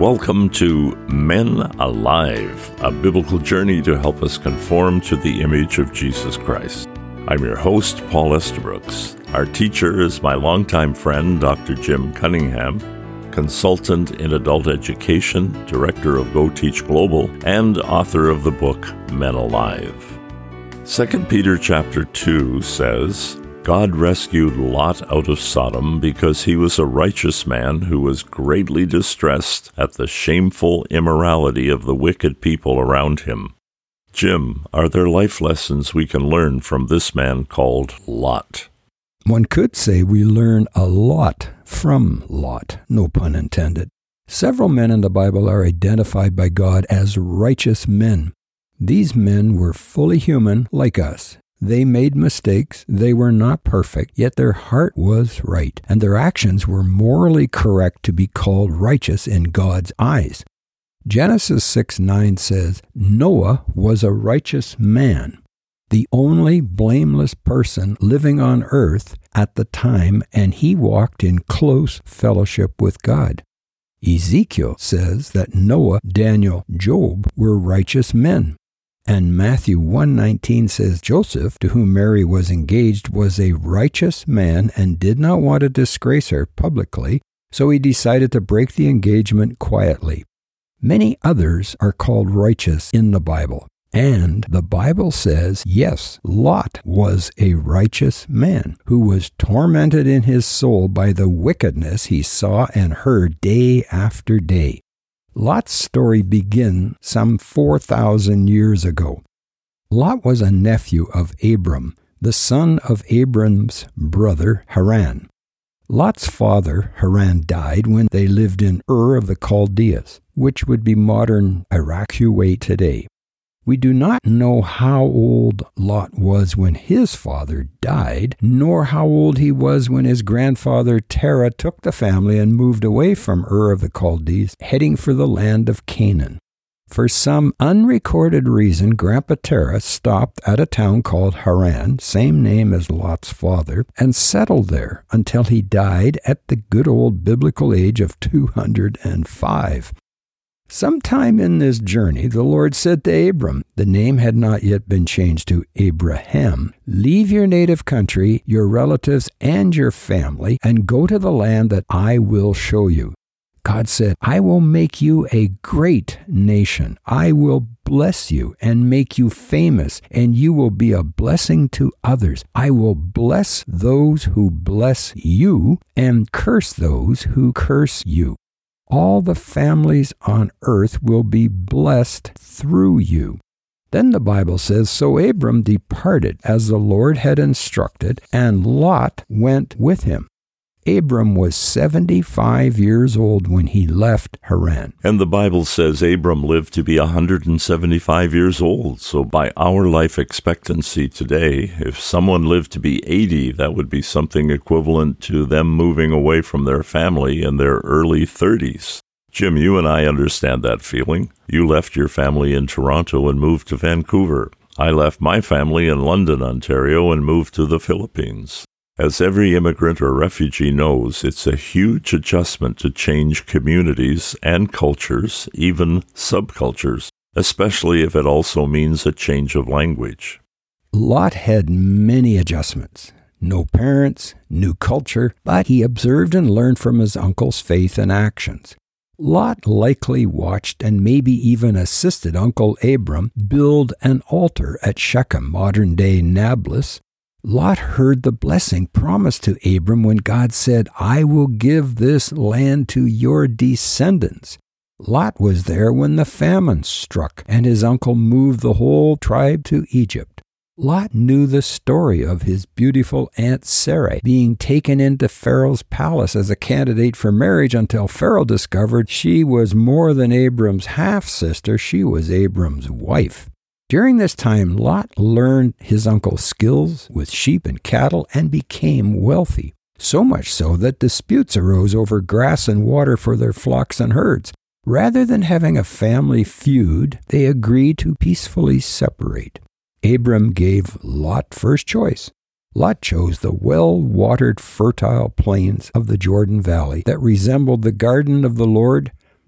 Welcome to Men Alive, a biblical journey to help us conform to the image of Jesus Christ. I'm your host, Paul Estabrooks. Our teacher is my longtime friend, Dr. Jim Cunningham, consultant in adult education, director of Go Teach Global, and author of the book Men Alive. 2 Peter chapter 2 says, God rescued Lot out of Sodom because he was a righteous man who was greatly distressed at the shameful immorality of the wicked people around him. Jim, are there life lessons we can learn from this man called Lot? One could say we learn a lot from Lot, no pun intended. Several men in the Bible are identified by God as righteous men. These men were fully human like us. They made mistakes, they were not perfect, yet their heart was right, and their actions were morally correct to be called righteous in God's eyes. Genesis 6:9 says, Noah was a righteous man, the only blameless person living on earth at the time, and he walked in close fellowship with God. Ezekiel says that Noah, Daniel, Job were righteous men. And Matthew 1:19 says Joseph, to whom Mary was engaged, was a righteous man and did not want to disgrace her publicly, so he decided to break the engagement quietly. Many others are called righteous in the Bible, and the Bible says, yes, Lot was a righteous man who was tormented in his soul by the wickedness he saw and heard day after day. Lot's story begins some 4,000 years ago. Lot was a nephew of Abram, the son of Abram's brother Haran. Lot's father, Haran, died when they lived in Ur of the Chaldeans, which would be modern Iraq, Kuwait today. We do not know how old Lot was when his father died, nor how old he was when his grandfather Terah took the family and moved away from Ur of the Chaldees, heading for the land of Canaan. For some unrecorded reason, Grandpa Terah stopped at a town called Haran, same name as Lot's father, and settled there until he died at the good old biblical age of 205. Sometime in this journey, the Lord said to Abram, the name had not yet been changed to Abraham, leave your native country, your relatives, and your family, and go to the land that I will show you. God said, I will make you a great nation. I will bless you and make you famous, and you will be a blessing to others. I will bless those who bless you and curse those who curse you. All the families on earth will be blessed through you. Then the Bible says, so Abram departed as the Lord had instructed, and Lot went with him. Abram was 75 years old when he left Haran. And the Bible says Abram lived to be 175 years old. So by our life expectancy today, if someone lived to be 80, that would be something equivalent to them moving away from their family in their early 30s. Jim, you and I understand that feeling. You left your family in Toronto and moved to Vancouver. I left my family in London, Ontario, and moved to the Philippines. As every immigrant or refugee knows, it's a huge adjustment to change communities and cultures, even subcultures, especially if it also means a change of language. Lot had many adjustments. No parents, new culture, but he observed and learned from his uncle's faith and actions. Lot likely watched and maybe even assisted Uncle Abram build an altar at Shechem, modern-day Nablus. Lot heard the blessing promised to Abram when God said, I will give this land to your descendants. Lot was there when the famine struck and his uncle moved the whole tribe to Egypt. Lot knew the story of his beautiful Aunt Sarai being taken into Pharaoh's palace as a candidate for marriage until Pharaoh discovered she was more than Abram's half-sister, she was Abram's wife. During this time, Lot learned his uncle's skills with sheep and cattle and became wealthy, so much so that disputes arose over grass and water for their flocks and herds. Rather than having a family feud, they agreed to peacefully separate. Abram gave Lot first choice. Lot chose the well-watered, fertile plains of the Jordan Valley that resembled the garden of the Lord,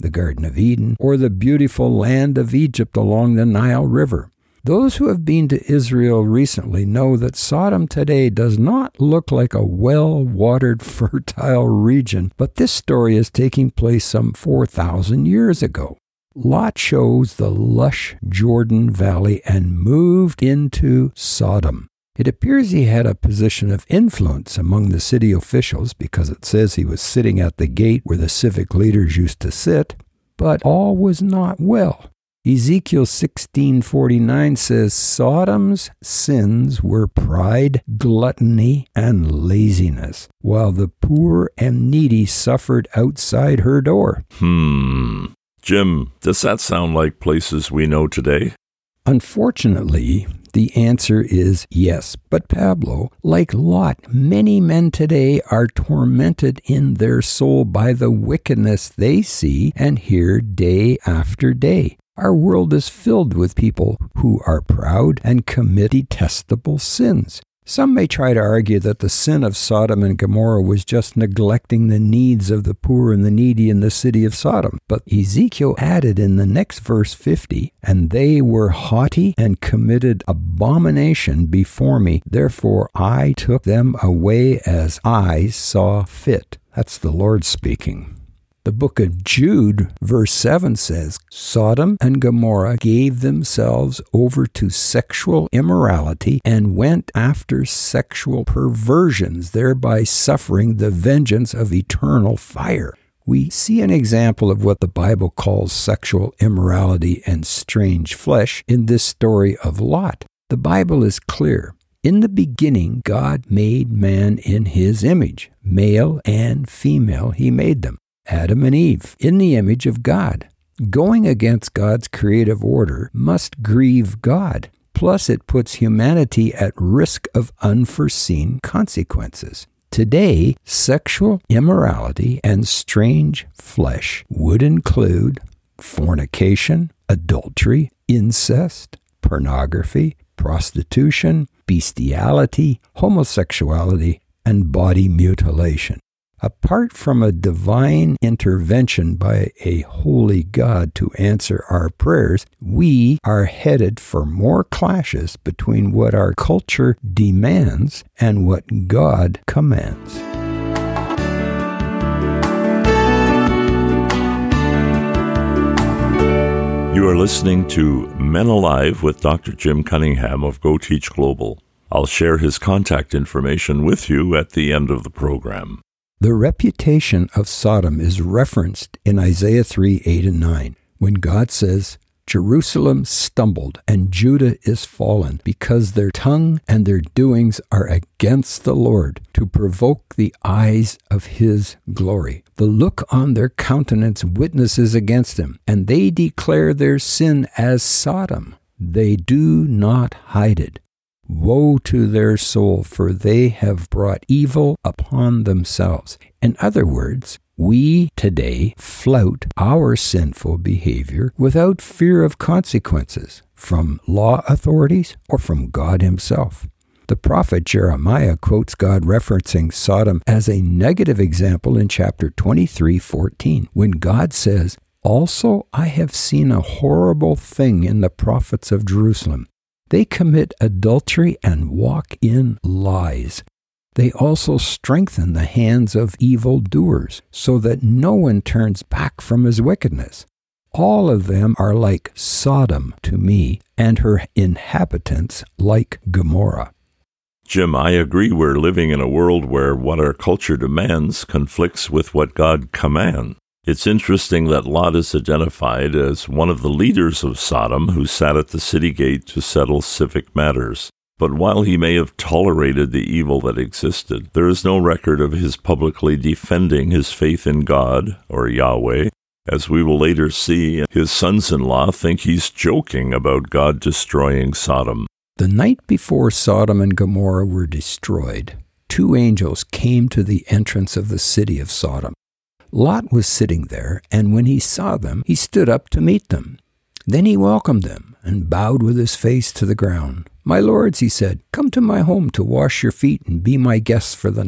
the Garden of Eden, or the beautiful land of Egypt along the Nile River. Those who have been to Israel recently know that Sodom today does not look like a well-watered, fertile region, but this story is taking place some 4,000 years ago. Lot chose the lush Jordan Valley and moved into Sodom. It appears he had a position of influence among the city officials because it says he was sitting at the gate where the civic leaders used to sit, but all was not well. Ezekiel 16:49 says, Sodom's sins were pride, gluttony, and laziness, while the poor and needy suffered outside her door. Jim, does that sound like places we know today? Unfortunately, the answer is yes. But Pablo, like Lot, many men today are tormented in their soul by the wickedness they see and hear day after day. Our world is filled with people who are proud and commit detestable sins. Some may try to argue that the sin of Sodom and Gomorrah was just neglecting the needs of the poor and the needy in the city of Sodom. But Ezekiel added in the next verse 50, and they were haughty and committed abomination before me. Therefore I took them away as I saw fit. That's the Lord speaking. The book of Jude, verse 7 says, Sodom and Gomorrah gave themselves over to sexual immorality and went after sexual perversions, thereby suffering the vengeance of eternal fire. We see an example of what the Bible calls sexual immorality and strange flesh in this story of Lot. The Bible is clear. In the beginning, God made man in his image. Male and female, he made them. Adam and Eve, in the image of God. Going against God's creative order must grieve God. Plus, it puts humanity at risk of unforeseen consequences. Today, sexual immorality and strange flesh would include fornication, adultery, incest, pornography, prostitution, bestiality, homosexuality, and body mutilation. Apart from a divine intervention by a holy God to answer our prayers, we are headed for more clashes between what our culture demands and what God commands. You are listening to Men Alive with Dr. Jim Cunningham of Go Teach Global. I'll share his contact information with you at the end of the program. The reputation of Sodom is referenced in Isaiah 3:8-9, when God says, Jerusalem stumbled and Judah is fallen, because their tongue and their doings are against the Lord, to provoke the eyes of his glory. The look on their countenance witnesses against him, and they declare their sin as Sodom. They do not hide it. Woe to their soul, for they have brought evil upon themselves. In other words, we today flout our sinful behavior without fear of consequences from law authorities or from God himself. The prophet Jeremiah quotes God referencing Sodom as a negative example in chapter 23:14, when God says, Also I have seen a horrible thing in the prophets of Jerusalem. They commit adultery and walk in lies. They also strengthen the hands of evildoers, so that no one turns back from his wickedness. All of them are like Sodom to me, and her inhabitants like Gomorrah. Jim, I agree we're living in a world where what our culture demands conflicts with what God commands. It's interesting that Lot is identified as one of the leaders of Sodom who sat at the city gate to settle civic matters. But while he may have tolerated the evil that existed, there is no record of his publicly defending his faith in God, or Yahweh. As we will later see, his sons-in-law think he's joking about God destroying Sodom. The night before Sodom and Gomorrah were destroyed, 2 angels came to the entrance of the city of Sodom. Lot was sitting there, and when he saw them, he stood up to meet them. Then he welcomed them and bowed with his face to the ground. My lords, he said, come to my home to wash your feet and be my guests for the night.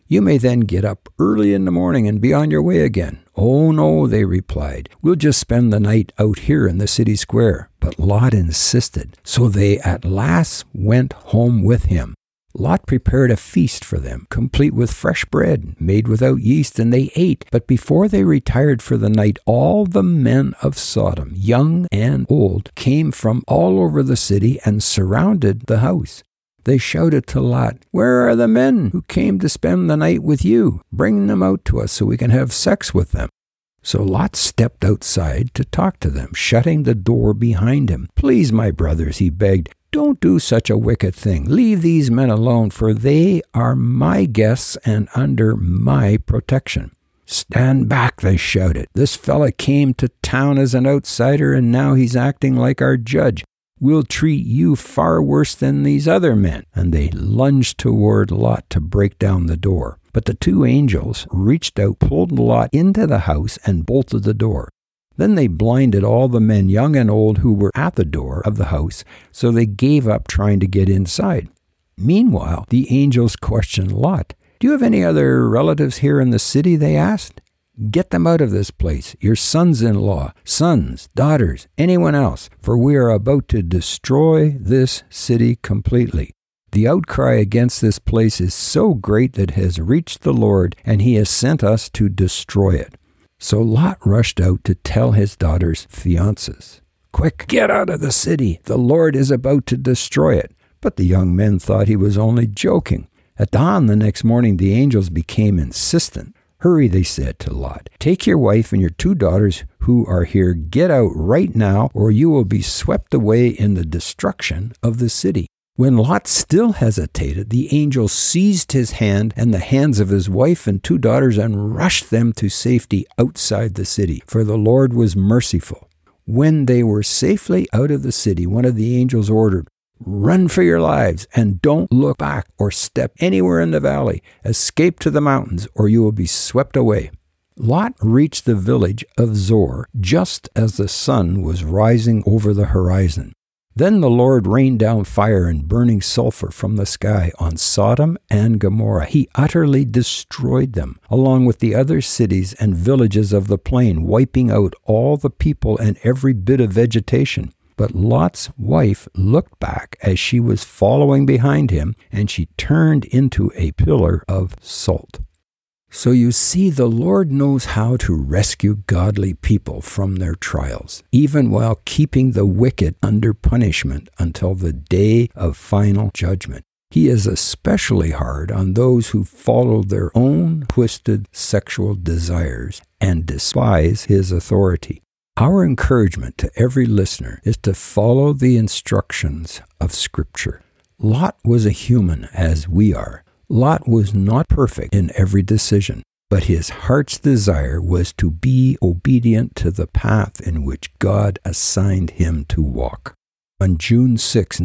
You may then get up early in the morning and be on your way again." "Oh, no," they replied. "We'll just spend the night out here in the city square." But Lot insisted, so they at last went home with him. Lot prepared a feast for them, complete with fresh bread, made without yeast, and they ate. But before they retired for the night, all the men of Sodom, young and old, came from all over the city and surrounded the house. They shouted to Lot, "Where are the men who came to spend the night with you? Bring them out to us so we can have sex with them." So Lot stepped outside to talk to them, shutting the door behind him. "Please, my brothers," he begged, "don't do such a wicked thing. Leave these men alone, for they are my guests and under my protection." "Stand back," they shouted. "This fella came to town as an outsider, and now he's acting like our judge. We'll treat you far worse than these other men." And they lunged toward Lot to break down the door. But the two angels reached out, pulled Lot into the house, and bolted the door. Then they blinded all the men, young and old, who were at the door of the house, so they gave up trying to get inside. Meanwhile, the angels questioned Lot. "Do you have any other relatives here in the city?" they asked. "Get them out of this place, your sons-in-law, sons, daughters, anyone else, for we are about to destroy this city completely. The outcry against this place is so great that it has reached the Lord, and he has sent us to destroy it." So Lot rushed out to tell his daughters' fiancés, "Quick, get out of the city. The Lord is about to destroy it." But the young men thought he was only joking. At dawn the next morning, the angels became insistent. "Hurry," they said to Lot. "Take your wife and your 2 daughters who are here. Get out right now, or you will be swept away in the destruction of the city." When Lot still hesitated, the angel seized his hand and the hands of his wife and 2 daughters and rushed them to safety outside the city, for the Lord was merciful. When they were safely out of the city, one of the angels ordered, "Run for your lives, and don't look back or step anywhere in the valley. Escape to the mountains, or you will be swept away." Lot reached the village of Zoar just as the sun was rising over the horizon. Then the Lord rained down fire and burning sulfur from the sky on Sodom and Gomorrah. He utterly destroyed them, along with the other cities and villages of the plain, wiping out all the people and every bit of vegetation. But Lot's wife looked back as she was following behind him, and she turned into a pillar of salt. So you see, the Lord knows how to rescue godly people from their trials, even while keeping the wicked under punishment until the day of final judgment. He is especially hard on those who follow their own twisted sexual desires and despise his authority. Our encouragement to every listener is to follow the instructions of Scripture. Lot was a human as we are. Lot was not perfect in every decision, but his heart's desire was to be obedient to the path in which God assigned him to walk. On June 6,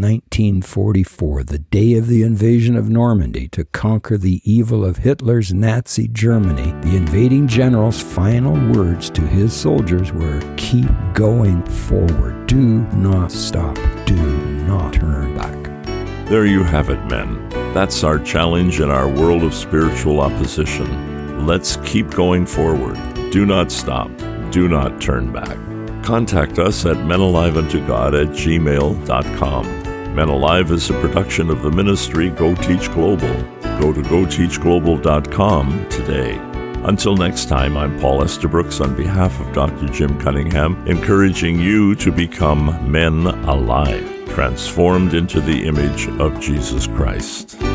1944, the day of the invasion of Normandy to conquer the evil of Hitler's Nazi Germany, the invading general's final words to his soldiers were, "Keep going forward. Do not stop. Do not turn back." There you have it, men. That's our challenge in our world of spiritual opposition. Let's keep going forward. Do not stop. Do not turn back. Contact us at menaliveuntogod@gmail.com. Men Alive is a production of the ministry Go Teach Global. Go to goteachglobal.com today. Until next time, I'm Paul Estabrooks on behalf of Dr. Jim Cunningham, encouraging you to become men alive, transformed into the image of Jesus Christ.